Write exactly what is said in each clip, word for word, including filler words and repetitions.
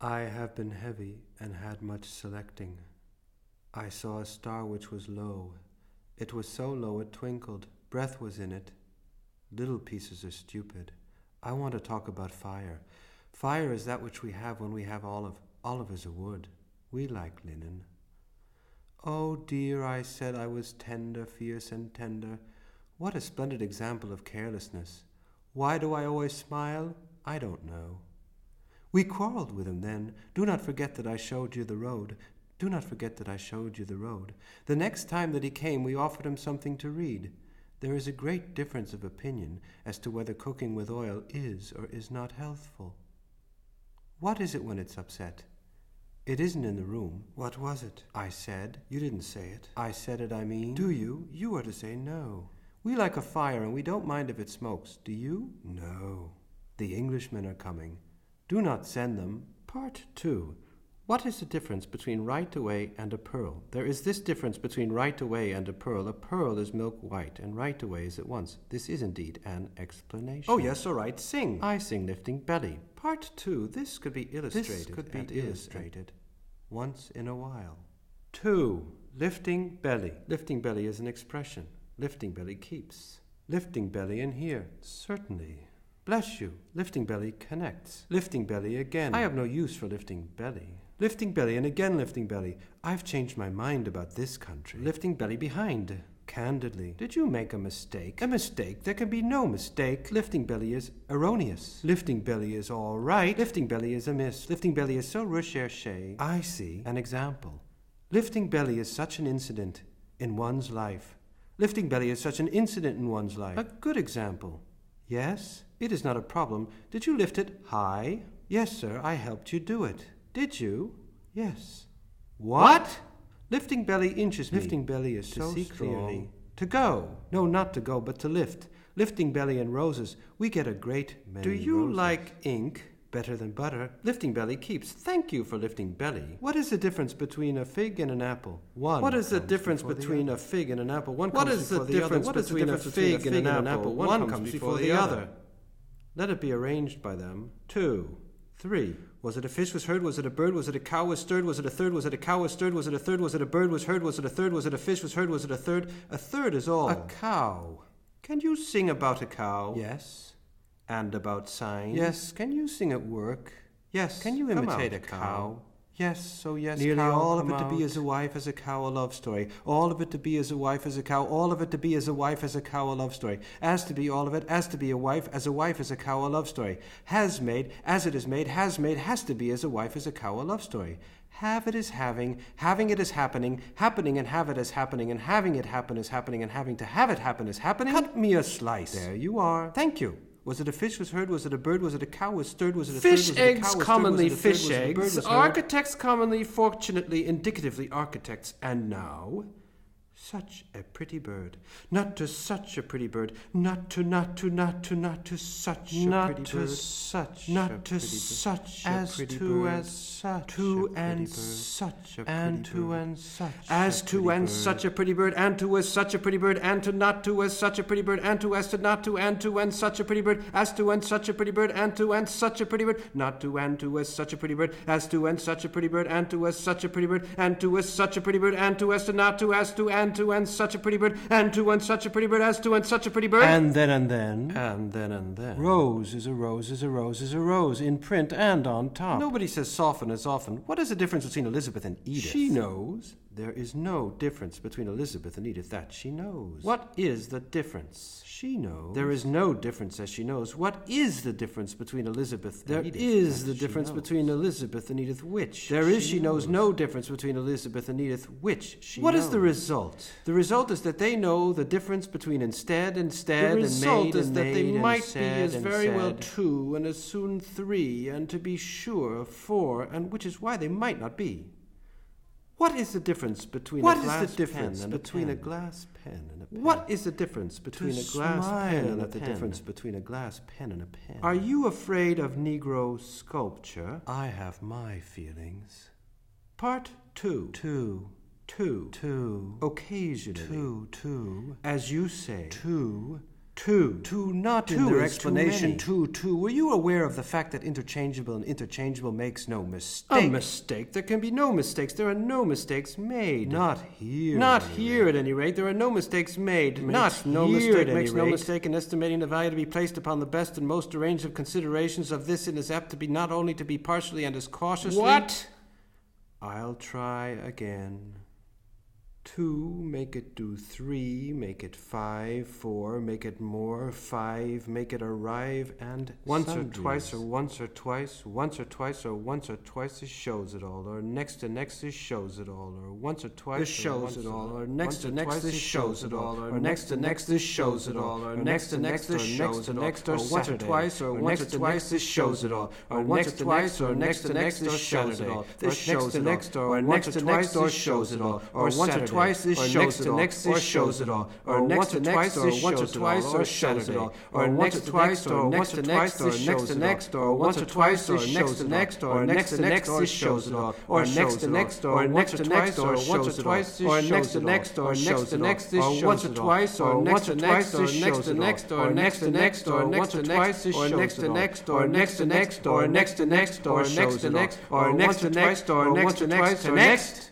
I have been heavy and had much selecting. I saw a star which was low. It was so low it twinkled. Breath was in it. Little pieces are stupid. I want to talk about fire. Fire is that which we have when we have olive. Olive is a wood. We like linen. Oh dear, I said I was tender, fierce and tender. What a splendid example of carelessness. Why do I always smile? I don't know. We quarreled with him then. Do not forget that I showed you the road. Do not forget that I showed you the road. The next time that he came, we offered him something to read. There is a great difference of opinion as to whether cooking with oil is or is not healthful. What is it when it's upset? It isn't in the room. What was it? I said. You didn't say it. I said it, I mean. Do you? You are to say no. We like a fire and we don't mind if it smokes. Do you? No. The Englishmen are coming. Do not send them. Part two. What is the difference between right away and a pearl? There is this difference between right away and a pearl. A pearl is milk white, and right away is at once. This is indeed an explanation. Oh, yes, all right, sing. I sing lifting belly. Part two. This could be illustrated. This could be illustrated. Once in a while. Two. Lifting belly. Lifting belly is an expression. Lifting belly keeps. Lifting belly in here. Certainly. Bless you. Lifting belly connects. Lifting belly again. I have no use for lifting belly. Lifting belly and again lifting belly. I've changed my mind about this country. Lifting belly behind. Candidly. Did you make a mistake? A mistake? There can be no mistake. Lifting belly is erroneous. Lifting belly is all right. Lifting belly is amiss. Lifting belly is so recherché. I see. An example. Lifting belly is such an incident in one's life. Lifting belly is such an incident in one's life. A good example. Yes? It is not a problem. Did you lift it high? Yes, sir, I helped you do it. Did you? Yes. What? Lifting belly inches me. Lifting belly is to so see strong. Clearly. To go. No, not to go, but to lift. Lifting belly and roses. We get a great many. Do you roses. Like ink better than butter? Lifting belly keeps. Thank you for lifting belly. What is the difference between a fig and an apple? One. What is the difference between a fig and an apple? One comes before the other. What is the difference between a fig and an apple? One comes before the other. Let it be arranged by them. Two. Three. Was it a fish was heard? Was it a bird? Was it a cow was stirred? Was it a third? Was it a cow was stirred? Was it a third? Was it a bird was heard? Was it a third? Was it a fish was heard? Was it a third? A third is all. A cow. Can you sing about a cow? Yes. And about signs? Yes. Can you sing at work? Yes. Can you imitate a cow? cow? Yes, oh yes, nearly cow, all of it out. To be as a wife as a cow, a love story. All of it to be as a wife as a cow. All of it to be as a wife as a cow, a love story. As to be all of it, as to be a wife, as a wife as a cow, a love story. Has made, as it is made, has made, has to be as a wife as a cow, a love story. Have it as having, having it as happening, happening and have it as happening, and having it happen as happening, and having to have it happen as happening. Cut me a slice. There you are. Thank you. Was it a fish was heard? Was it a bird? Was it a cow was stirred? Was it a fish third? Was eggs it a cow was commonly stirred? Was fish it a third? eggs. Was it a bird? Was Architects commonly, fortunately, indicatively architects. And now, such a pretty bird. Not to such a pretty bird. Not to, not to, not to, not to such a not pretty to bird. such not a to pretty such bird. a As pretty to bird. as such to a and pretty bird. such a pretty and to bird. and such As a to pretty and bird. such a pretty bird, and to as such a pretty bird, and to not to as such a pretty bird, and to as to not to and to and such a pretty bird, as to and such a pretty bird, and to and such a pretty bird, not to and to as such a pretty bird, as to and such a pretty bird, and to as such a pretty bird, and to as such a pretty bird, and to as to not to as to and to and such a pretty bird, and to and such a pretty bird, as to and such a pretty bird. And then and then. And then and then. Rose is a rose is a rose is a rose, in print and on top. Nobody says soften as often. What is the difference between Elizabeth and Edith? She knows. There is no difference between Elizabeth and Edith. That she knows. What is the difference? She knows. There is no difference as she knows. What is the difference between Elizabeth and there Edith? There is the the difference knows. between Elizabeth and Edith. Which? There is, she, she knows. knows no difference between Elizabeth and Edith. Which? She What knows. Is the result? The result is that they know the difference between instead, instead, the and made, is and that made, they and might said, be as and very said. well two, and as soon three, and to be sure four, and which is why they might not be. What is the difference between what a glass is the difference pen and between a, a glass pen and a pen? What is the difference between to a glass pen and a the pen? difference between a glass pen and a pen? Are you afraid of Negro sculpture? I have my feelings. Part two. Two. Two. Two. Occasionally. Two. Two. As you say. Two. Two. Two, not Two in their is explanation. too Two, two. Were you aware of the fact that interchangeable and interchangeable makes no A mistake? mistake? There can be no mistakes. There are no mistakes made. Not here. Not at any here, rate. at any rate. There are no mistakes made. Makes Not no here, mistake. at any Makes no rate. mistake in estimating the value to be placed upon the best and most arranged of considerations of this, it is apt to be not only to be partially and as cautiously. What? I'll try again. Two, make it do three, make it five, four, make it more, five, make it arrive, and once or twice, or once or twice, once or twice, or once or twice, this shows it all, or next to next, this shows it all, or once or twice, This shows it all, or next to next, this shows it all, or next to next, this shows it all, or next to next, this shows it all, or once or twice, or once or twice, this shows it all, or once or twice, or next to next, this shows it all, this shows it all, or next to next, this shows it all, or once or twice, this shows it all, next this shows it all, or next to next, or once or twice, or shows it all, or next to twice, or next to next, or next to next, or once or twice, or next to next, or next to next, this shows it all, or next to next, or next to next, or once or twice, or next to next, or next to next, this once or twice, or next to next, or next to next, or next to next, or next to twice, or next to next, or next to next, or next to next, or next to next, or next to next, or next to next, or next.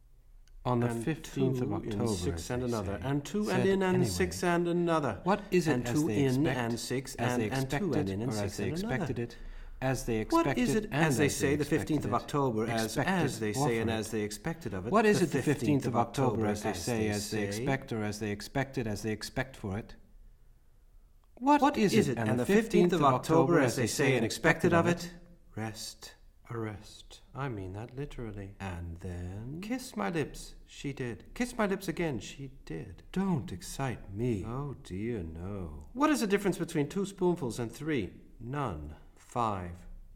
On the And fifteenth two of October, in six as and they another, say. and two Said and in and anyway. six and another. What is it and as two they in expect, and six as and, they and two expected, and in and or six as they and another? expected it, as they expected, What is it, and as they say, the fifteenth of expected it, October, as, expected, as they say, and offered. as they expected of it? What is The it, the fifteenth of October, as they say, as they say? expect, or as they expected, as they expect for it? What, What is is it, it, and the fifteenth of October, as they say, and expected of it? Rest. Arrest. I mean that literally. And then? Kiss my lips. She did. Kiss my lips again. She did. Don't excite me. Oh dear, no. What is the difference between two spoonfuls and three? None. Five.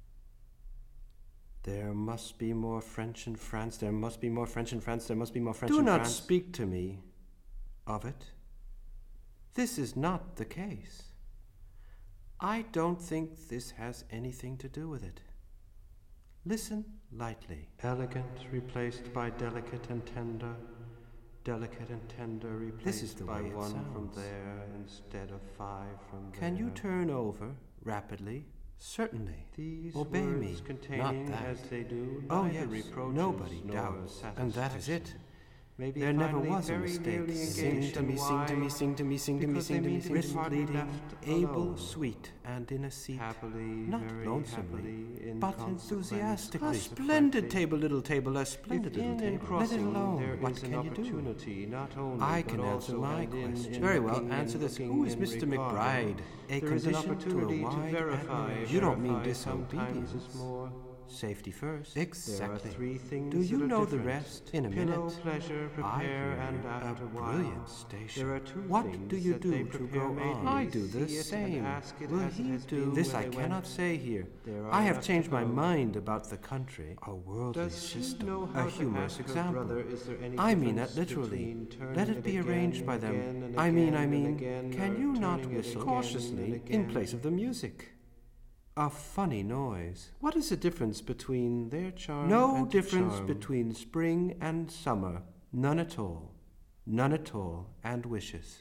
There must be more French in France. There must be more French in France. There must be more French Do in not France. Do not speak to me of it. This is not the case. I don't think this has anything to do with it. Listen lightly. Elegant replaced by delicate and tender. Delicate and tender replaced This is the by way it one sounds. from there instead of five from there. Can you turn over rapidly? Certainly. These Obey words me. containing, Not that. as they do, Oh neither yes, reproaches nobody nor doubts. And that is it. Maybe There never finally was a very mistake. nearly Sing engaged, to me, and sing to me, why? sing to me, sing to me, Because sing they to me, meet in wrist part leading, left able, alone. sweet, and in a seat. Happily, Not very lonesomely, happily, in but consequence, enthusiastically. A consequently. splendid table, little table, a splendid If in little and table. Let it crossing alone. there What is can an you do? opportunity, not only, I but can answer also my and in- question. in Very well, looking answer and this. looking Who is in Mister regarding. McBride? A There is an condition to a opportunity to wide verify. admiration. You don't mean verify sometimes disobedience. is more. Safety first. There are Exactly. three things Do you that are know the different. rest? In a Pillow, minute. pleasure, I prepare, hear and you. after A a while. brilliant station. There are two What things do you that do they to prepare go made on? me I do the see it and same. ask it Will as it he has do? been This when I they cannot went. say here. There are I have enough changed to my go. mind about the country. A worldly Does she system. know A how to humorous ask her example. brother, is there any I mean that difference literally. between turning Let it it be again arranged and by them. again and I mean, I again mean, and again, can or you not turning it whistle again cautiously and in again? place of the music? A funny noise. What is the difference between their charm No and difference charm? between Between spring and summer. None at all. None at all. And wishes.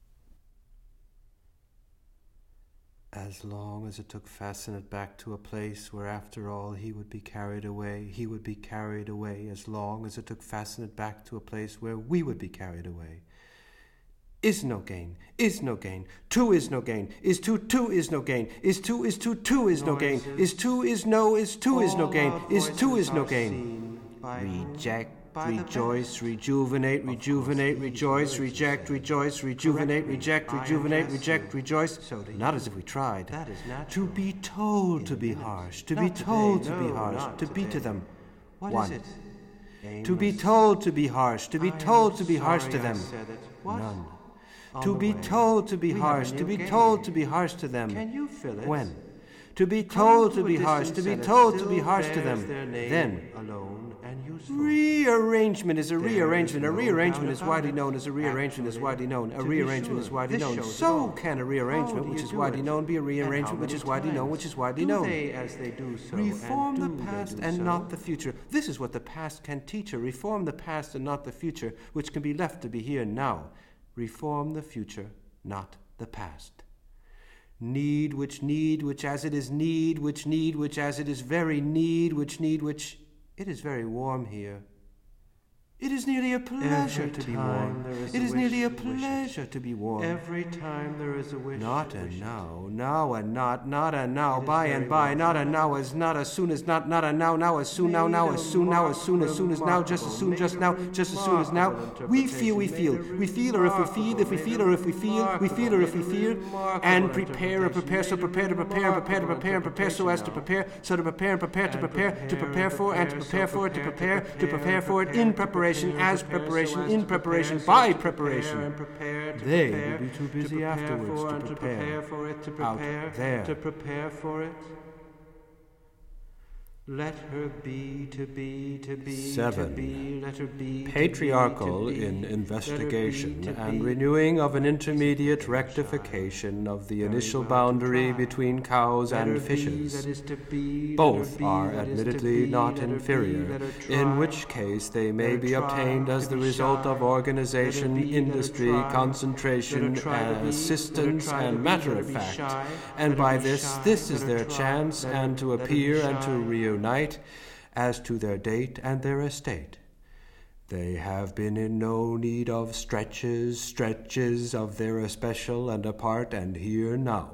As long as it took Fastenet back to a place where after all he would be carried away, he would be carried away, as long as it took Fastenet back to a place where we would be carried away. Is no gain, is no gain, two is no gain, is two, two is no gain, is two, is two, two is no gain, is two, is no, is two is no gain, is two is no gain. Reject, rejoice, rejuvenate, rejuvenate, rejoice, reject, rejoice, rejuvenate, reject, rejuvenate, reject, rejoice. Not as if we tried. To be told to be harsh, to be told to be harsh, to be to them. One. To be told to be harsh, to be told to be harsh to them. None. To be told to be harsh, to be told to be harsh to them. Can you fill it? When? To be told to be harsh, to be told to be harsh to them. Then. Alone and useful. Rearrangement is a There rearrangement. is A no rearrangement doubt is about widely it. known as a rearrangement is Actually, widely known. A to be rearrangement is sure, widely this known. shows it So all. can a How rearrangement do which you is do widely it? known be a And how rearrangement which many is widely known, times? which is widely Do known. they, as they do so, Reform and the do they past do and so? not the future. This is what the past can teach her. Reform the past and not the future, which can be left to be here now. Reform the future, not the past. Need which need which as it is need which need which as it is very need which need which it is very warm here. It is nearly a pleasure Every to be time warm. there is It a is wish nearly a to wish it. pleasure to be warm. Every time there is a wish. Not to and wish it. now, now and not, not and now, It is by very and by, well. not and now as not as soon as not, not and now, now as soon, now, now as soon, now as soon, as soon as now, just as soon, just now, just as soon as now. We feel, we feel, we feel, or if we feel, if we feel, or if we feel, we feel, or if we feel, and prepare, or prepare, so prepare to prepare, prepare to prepare, and prepare so as to prepare, so to prepare and prepare to prepare, to prepare for, and to prepare for it, to prepare, to prepare for it, in preparation, as preparation, in preparation, by preparation. They will be too busy afterwards to prepare for it, to out prepare, there. to prepare for it. Let her be, to be, to be, Seven. to be, let her be, to Patriarchal be, to be, in let her be, investigation to and be. renewing of an intermediate rectification of the Very initial well to boundary try. between cows Let her and be, fishes. that is to be, let Both her be, are that is to admittedly be, not let her be, inferior, let her in try. which case they may her be try obtained as to the be result shy. of organization, Let her be, let her industry, try. concentration, Let her try to be, let her assistance, try to and be, matter let of her be fact. shy. And Let her by be this, shy. this Let is her their try. chance, Let her- and to let her be appear and to shy. reunite as to their date and their estate. They have been in no need of stretches, stretches of their especial and apart and here now.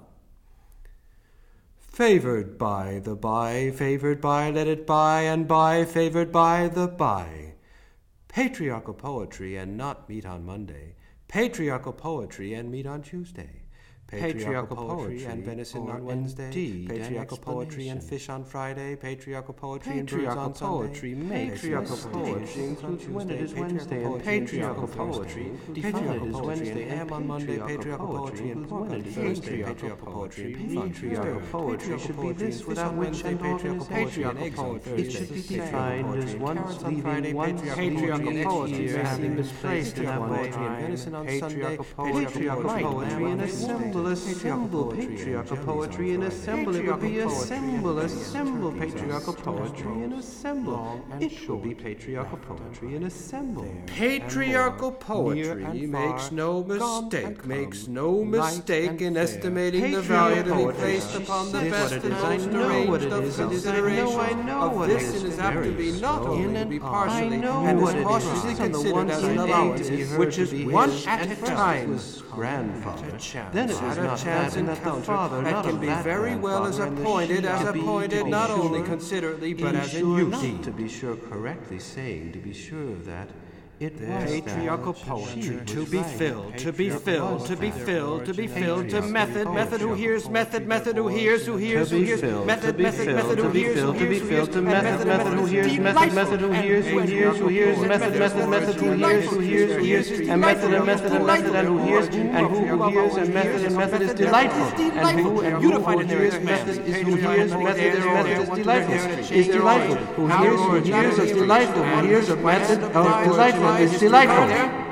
Favored by the by, favored by, let it by, and by, favored by the by. Patriarchal poetry and not meat on Monday. Patriarchal poetry and meat on Tuesday. Patriarchal poetry and venison on Wednesday. Patriarchal poetry and fish on Friday. Patriarchal poetry and birds on poetry Sunday. makes Patriarchal mistakes. poetry includes when it is Wednesday, and patriarchal poetry define it is Wednesday, ham on Monday. Patriarchal poetry and pork on Thursday. Patriarchal poetry and patriarchal poetry should be this without which an patriarchal poetry it should be defined as once leaving one patriarchal poetry having misplaced in one way. Patriarchal poetry and assemble, assemble patriarchal poetry and assemble. It would be assemble, assemble patriarchal poetry and assemble. It will be patriarchal poetry and assemble. Patriarchal poetry makes no mistake, makes no mistake in estimating the value to be placed upon the best and most arranged of consideration of this, and is apt to be not only to be partially and is cautiously considered as an allowance, which is one at a time. Grandfather. Then it was not chance encounter that can be very well as appointed, as appointed not only considerately but as in use. To be sure, correctly saying, to be sure of that, it was Patriarchal that poetry which to was be right. filled, to be Patriarchal filled, was to be that. filled, to be filled, to Patriarchal method, method who hears, method, method who hears, who hears, To who be hears, filled, method, to be method, filled, method to who be hears, who filled, to be hears, who filled, hears, to and method, method who hears, method, method who hears, who hears, who hears, method, method, method who hears, who hears, who hears, and method, and method, and method, and who hears, and who who hears, and method, and method is delightful, and who and who who hears, method is who hears, method, and method is delightful, is delightful, who hears, who hears is delightful, who hears of method, of delightful is delightful.